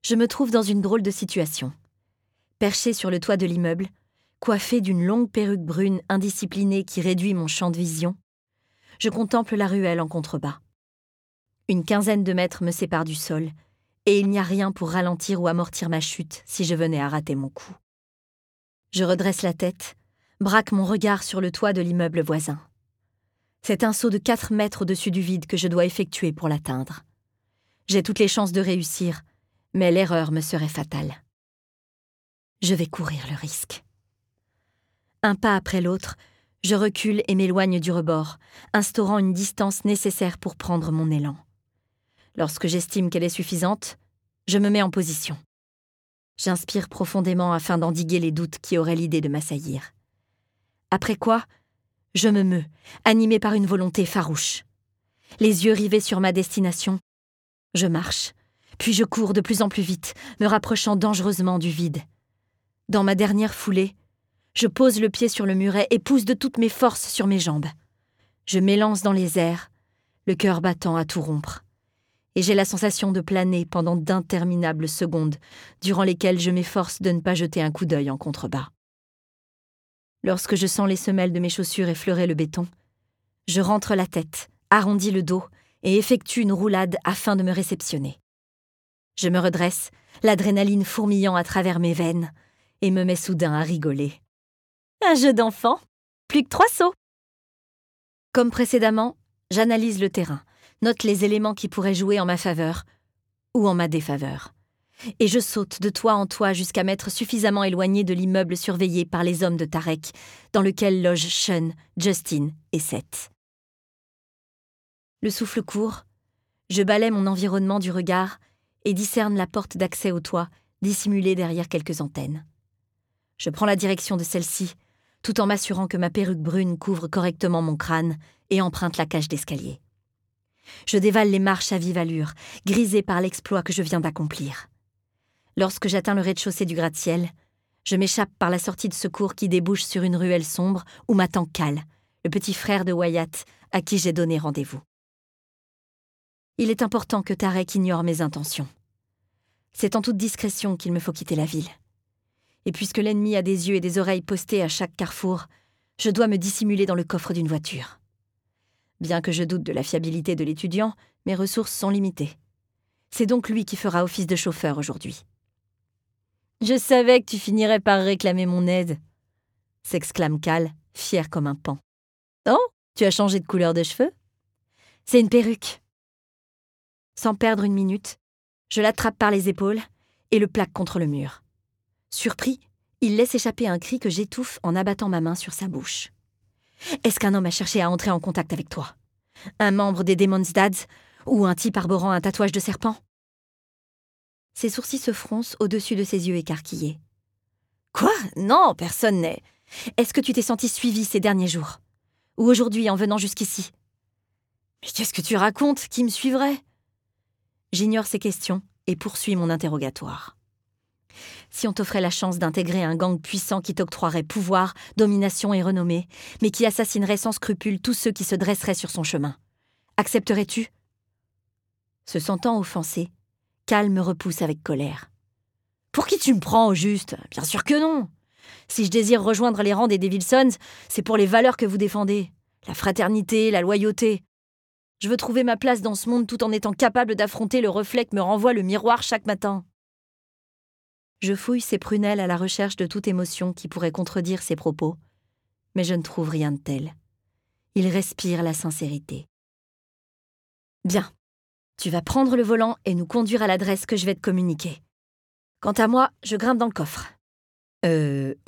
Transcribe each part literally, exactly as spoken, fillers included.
Je me trouve dans une drôle de situation. Perché sur le toit de l'immeuble, coiffé d'une longue perruque brune indisciplinée qui réduit mon champ de vision, je contemple la ruelle en contrebas. Une quinzaine de mètres me séparent du sol, et il n'y a rien pour ralentir ou amortir ma chute si je venais à rater mon coup. Je redresse la tête, braque mon regard sur le toit de l'immeuble voisin. C'est un saut de quatre mètres au-dessus du vide que je dois effectuer pour l'atteindre. J'ai toutes les chances de réussir, mais l'erreur me serait fatale. Je vais courir le risque. Un pas après l'autre, je recule et m'éloigne du rebord, instaurant une distance nécessaire pour prendre mon élan. Lorsque j'estime qu'elle est suffisante, je me mets en position. J'inspire profondément afin d'endiguer les doutes qui auraient l'idée de m'assaillir. Après quoi, je me meus, animé par une volonté farouche. Les yeux rivés sur ma destination, je marche, puis je cours de plus en plus vite, me rapprochant dangereusement du vide. Dans ma dernière foulée, je pose le pied sur le muret et pousse de toutes mes forces sur mes jambes. Je m'élance dans les airs, le cœur battant à tout rompre. Et j'ai la sensation de planer pendant d'interminables secondes, durant lesquelles je m'efforce de ne pas jeter un coup d'œil en contrebas. Lorsque je sens les semelles de mes chaussures effleurer le béton, je rentre la tête, arrondis le dos et effectue une roulade afin de me réceptionner. Je me redresse, l'adrénaline fourmillant à travers mes veines, et me mets soudain à rigoler. Un jeu d'enfant, plus que trois sauts. Comme précédemment, j'analyse le terrain, note les éléments qui pourraient jouer en ma faveur ou en ma défaveur. Et je saute de toit en toit jusqu'à m'être suffisamment éloigné de l'immeuble surveillé par les hommes de Tarek, dans lequel logent Sean, Justin et Seth. Le souffle court, je balaie mon environnement du regard et discerne la porte d'accès au toit, dissimulée derrière quelques antennes. Je prends la direction de celle-ci, tout en m'assurant que ma perruque brune couvre correctement mon crâne et emprunte la cage d'escalier. Je dévale les marches à vive allure, grisée par l'exploit que je viens d'accomplir. Lorsque j'atteins le rez-de-chaussée du gratte-ciel, je m'échappe par la sortie de secours qui débouche sur une ruelle sombre où m'attend Cal, le petit frère de Wyatt, à qui j'ai donné rendez-vous. Il est important que Tarek ignore mes intentions. C'est en toute discrétion qu'il me faut quitter la ville. Et puisque l'ennemi a des yeux et des oreilles postés à chaque carrefour, je dois me dissimuler dans le coffre d'une voiture. Bien que je doute de la fiabilité de l'étudiant, mes ressources sont limitées. C'est donc lui qui fera office de chauffeur aujourd'hui. « Je savais que tu finirais par réclamer mon aide !» s'exclame Cal, fier comme un paon. « Oh, tu as changé de couleur de cheveux ?»« C'est une perruque. » Sans perdre une minute, je l'attrape par les épaules et le plaque contre le mur. Surpris, il laisse échapper un cri que j'étouffe en abattant ma main sur sa bouche. « Est-ce qu'un homme a cherché à entrer en contact avec toi? Un membre des Demon's Dads ou un type arborant un tatouage de serpent ?» Ses sourcils se froncent au-dessus de ses yeux écarquillés. « Quoi? Non, personne n'est... Est-ce que tu t'es senti suivi ces derniers jours? Ou aujourd'hui en venant jusqu'ici? » ?»« Mais qu'est-ce que tu racontes? Qui me suivrait ?» J'ignore ces questions et poursuis mon interrogatoire. Si on t'offrait la chance d'intégrer un gang puissant qui t'octroierait pouvoir, domination et renommée, mais qui assassinerait sans scrupule tous ceux qui se dresseraient sur son chemin, accepterais-tu? Se sentant offensé, Cal me repousse avec colère. « Pour qui tu me prends, au juste? Bien sûr que non! Si je désire rejoindre les rangs des Devil Sons, c'est pour les valeurs que vous défendez. La fraternité, la loyauté. Je veux trouver ma place dans ce monde tout en étant capable d'affronter le reflet que me renvoie le miroir chaque matin. » Je fouille ses prunelles à la recherche de toute émotion qui pourrait contredire ses propos, mais je ne trouve rien de tel. Il respire la sincérité. « Bien. Tu vas prendre le volant et nous conduire à l'adresse que je vais te communiquer. Quant à moi, je grimpe dans le coffre. »« Euh, ok. »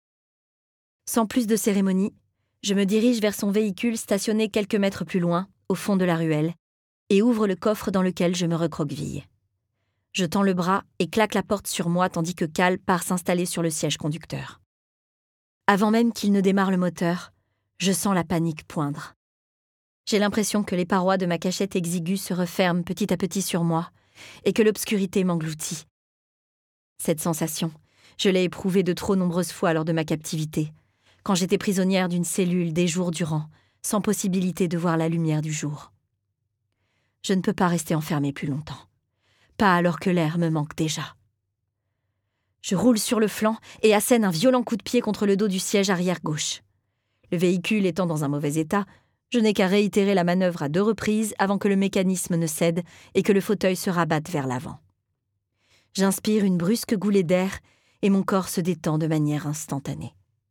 Sans plus de cérémonie, je me dirige vers son véhicule stationné quelques mètres plus loin, au fond de la ruelle, et ouvre le coffre dans lequel je me recroqueville. Je tends le bras et claque la porte sur moi tandis que Cal part s'installer sur le siège conducteur. Avant même qu'il ne démarre le moteur, je sens la panique poindre. J'ai l'impression que les parois de ma cachette exiguë se referment petit à petit sur moi et que l'obscurité m'engloutit. Cette sensation, je l'ai éprouvée de trop nombreuses fois lors de ma captivité, quand j'étais prisonnière d'une cellule des jours durant, sans possibilité de voir la lumière du jour. Je ne peux pas rester enfermée plus longtemps. pas alors que l'air me manque déjà. Je roule sur le flanc et assène un violent coup de pied contre le dos du siège arrière gauche. Le véhicule étant dans un mauvais état, je n'ai qu'à réitérer la manœuvre à deux reprises avant que le mécanisme ne cède et que le fauteuil se rabatte vers l'avant. J'inspire une brusque goulée d'air et mon corps se détend de manière instantanée.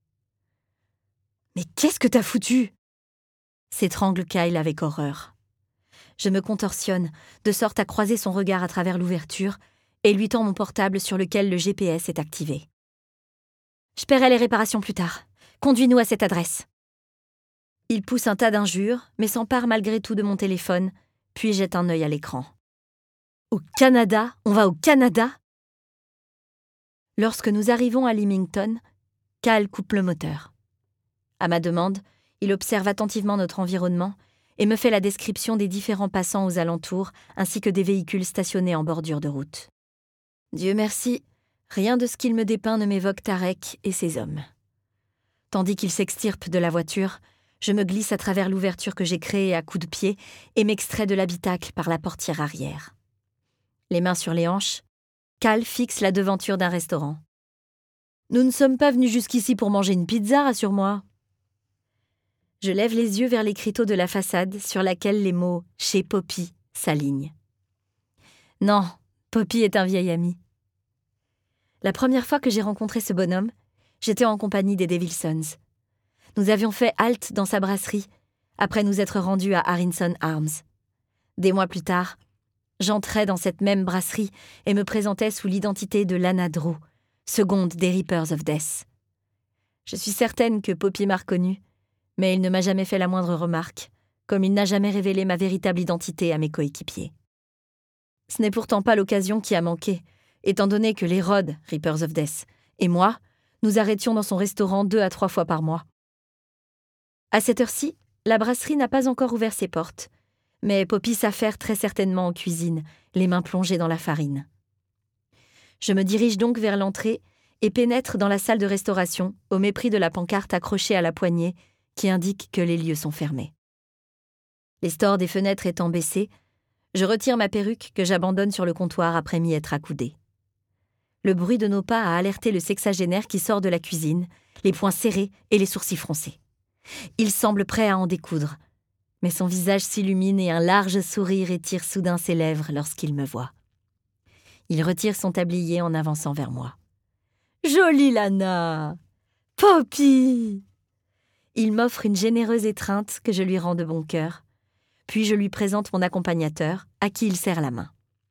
« Mais qu'est-ce que t'as foutu ?» s'étrangle Kyle avec horreur. Je me contorsionne, de sorte à croiser son regard à travers l'ouverture et lui tends mon portable sur lequel le G P S est activé. « Je paierai les réparations plus tard. Conduis-nous à cette adresse. » Il pousse un tas d'injures, mais s'empare malgré tout de mon téléphone, puis jette un œil à l'écran. « Au Canada ? On va au Canada ?» Lorsque nous arrivons à Leamington, Cal coupe le moteur. À ma demande, il observe attentivement notre environnement et me fait la description des différents passants aux alentours ainsi que des véhicules stationnés en bordure de route. Dieu merci, rien de ce qu'il me dépeint ne m'évoque Tarek et ses hommes. Tandis qu'il s'extirpe de la voiture, je me glisse à travers l'ouverture que j'ai créée à coups de pied et m'extrais de l'habitacle par la portière arrière. Les mains sur les hanches, Cal fixe la devanture d'un restaurant. « Nous ne sommes pas venus jusqu'ici pour manger une pizza, rassure-moi. » Je lève les yeux vers l'écriteau de la façade sur laquelle les mots « Chez Poppy » s'alignent. Non, Poppy est un vieil ami. La première fois que j'ai rencontré ce bonhomme, j'étais en compagnie des Devilsons. Nous avions fait halte dans sa brasserie, après nous être rendus à Harrison Arms. Des mois plus tard, j'entrais dans cette même brasserie et me présentais sous l'identité de Lana Drew, seconde des Reapers of Death. Je suis certaine que Poppy m'a reconnue, mais il ne m'a jamais fait la moindre remarque, comme il n'a jamais révélé ma véritable identité à mes coéquipiers. Ce n'est pourtant pas l'occasion qui a manqué, étant donné que les Rod, Reapers of Death, et moi, nous arrêtions dans son restaurant deux à trois fois par mois. À cette heure-ci, la brasserie n'a pas encore ouvert ses portes, mais Poppy s'affaire très certainement en cuisine, les mains plongées dans la farine. Je me dirige donc vers l'entrée et pénètre dans la salle de restauration, au mépris de la pancarte accrochée à la poignée qui indique que les lieux sont fermés. Les stores des fenêtres étant baissés, je retire ma perruque que j'abandonne sur le comptoir après m'y être accoudée. Le bruit de nos pas a alerté le sexagénaire qui sort de la cuisine, les poings serrés et les sourcils froncés. Il semble prêt à en découdre, mais son visage s'illumine et un large sourire étire soudain ses lèvres lorsqu'il me voit. Il retire son tablier en avançant vers moi. « Jolie Lana! Poppy !» Il m'offre une généreuse étreinte que je lui rends de bon cœur, puis je lui présente mon accompagnateur, à qui il serre la main.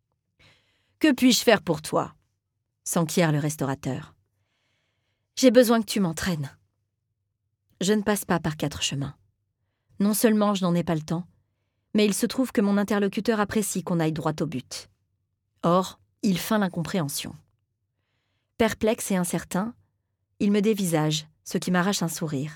« Que puis-je faire pour toi ?» s'enquiert le restaurateur. « J'ai besoin que tu m'entraînes. » Je ne passe pas par quatre chemins. Non seulement je n'en ai pas le temps, mais il se trouve que mon interlocuteur apprécie qu'on aille droit au but. Or, il feint l'incompréhension. Perplexe et incertain, il me dévisage, ce qui m'arrache un sourire.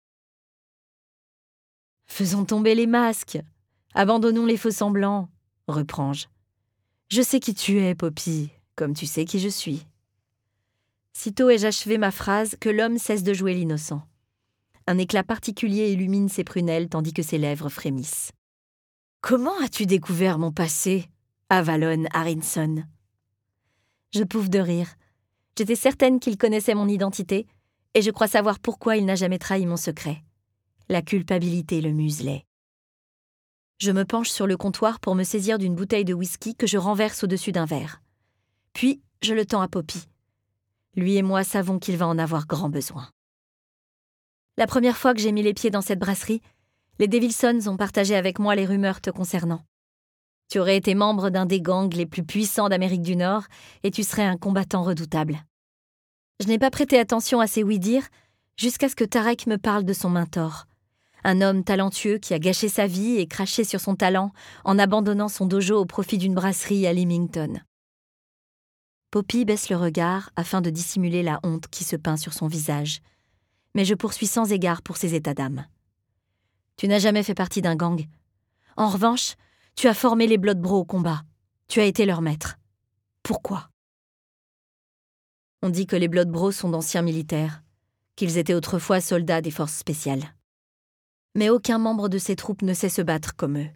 « Faisons tomber les masques, abandonnons les faux-semblants, » reprends-je. « Je sais qui tu es, Poppy, comme tu sais qui je suis. » Sitôt ai-je achevé ma phrase que l'homme cesse de jouer l'innocent. Un éclat particulier illumine ses prunelles tandis que ses lèvres frémissent. « Comment as-tu découvert mon passé, Avalon Harrison ?» Je pouffe de rire. J'étais certaine qu'il connaissait mon identité, et je crois savoir pourquoi il n'a jamais trahi mon secret. La culpabilité le muselait. Je me penche sur le comptoir pour me saisir d'une bouteille de whisky que je renverse au-dessus d'un verre. Puis, je le tends à Poppy. Lui et moi savons qu'il va en avoir grand besoin. La première fois que j'ai mis les pieds dans cette brasserie, les Devilsons ont partagé avec moi les rumeurs te concernant. Tu aurais été membre d'un des gangs les plus puissants d'Amérique du Nord et tu serais un combattant redoutable. Je n'ai pas prêté attention à ces oui-dire jusqu'à ce que Tarek me parle de son mentor. Un homme talentueux qui a gâché sa vie et craché sur son talent en abandonnant son dojo au profit d'une brasserie à Leamington. Poppy baisse le regard afin de dissimuler la honte qui se peint sur son visage, mais je poursuis sans égard pour ses états d'âme. Tu n'as jamais fait partie d'un gang. En revanche, tu as formé les Blood Bros au combat. Tu as été leur maître. Pourquoi ? On dit que les Blood Bros sont d'anciens militaires, qu'ils étaient autrefois soldats des forces spéciales. Mais aucun membre de ces troupes ne sait se battre comme eux.